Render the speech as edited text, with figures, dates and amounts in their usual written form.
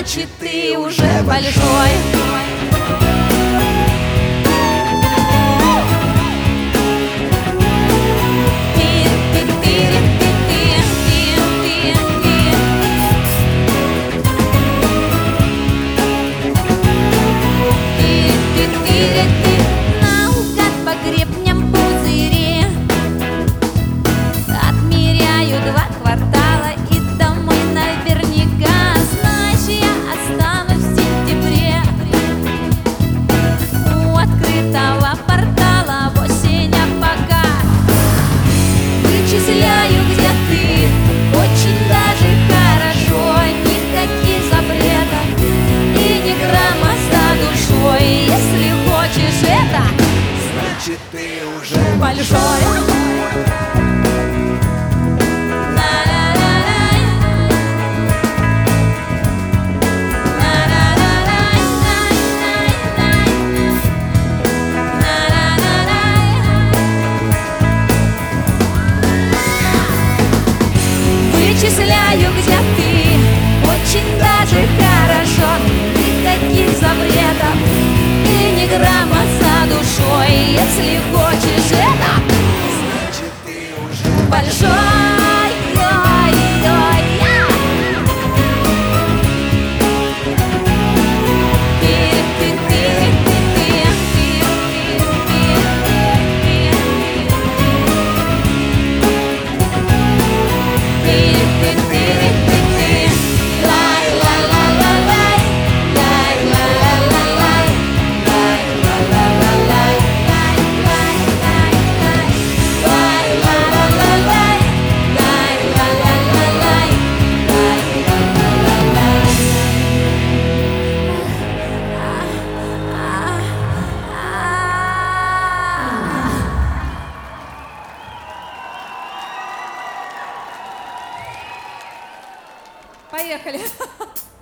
значит ты уже большой. Наугад по гребням пузыри отмеряю 2 квартала и домой наверняка. Знаешь, я останусь в сентябре у открытого портала в осень, а пока вычисляю, где ты, очень даже хорошо. Никаких запретов и ни грамма за душой. Если хочешь это, значит ты уже большой. Вычисляю, где ты, очень даже хорошо. Никаких запретов и ни грамма за душой. Если хочешь это, значит ты уже большой. Поехали.